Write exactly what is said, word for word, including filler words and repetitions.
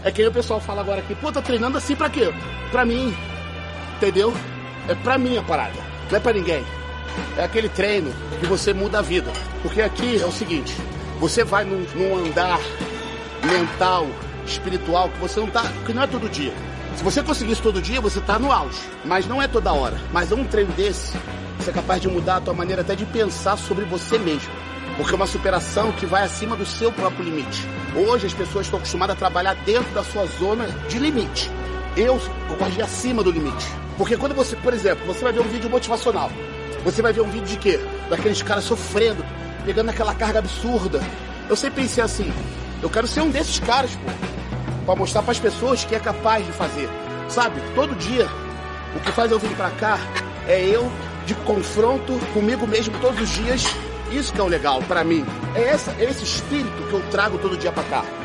É que aí o pessoal fala agora aqui, pô, tá treinando assim pra quê? Pra mim, entendeu? É pra mim a parada, não é pra ninguém. É aquele treino que você muda a vida. Porque aqui é o seguinte, você vai num, num andar mental, espiritual, que você não tá, que não é todo dia. Se você conseguir isso todo dia, você tá no auge. Mas não é toda hora. Mas um treino desse, você é capaz de mudar a tua maneira até de pensar sobre você mesmo. Porque é uma superação que vai acima do seu próprio limite. Hoje as pessoas estão acostumadas a trabalhar dentro da sua zona de limite. Eu, eu gosto de ir acima do limite. Porque quando você, por exemplo, você vai ver um vídeo motivacional. Você vai ver um vídeo de quê? Daqueles caras sofrendo, pegando aquela carga absurda. Eu sempre pensei assim, eu quero ser um desses caras, pô. Pra mostrar pras pessoas que é capaz de fazer. Sabe? Todo dia, o que faz eu vir pra cá é eu de confronto comigo mesmo todos os dias. Isso que é o legal pra mim. É essa, é esse espírito que eu trago todo dia pra cá.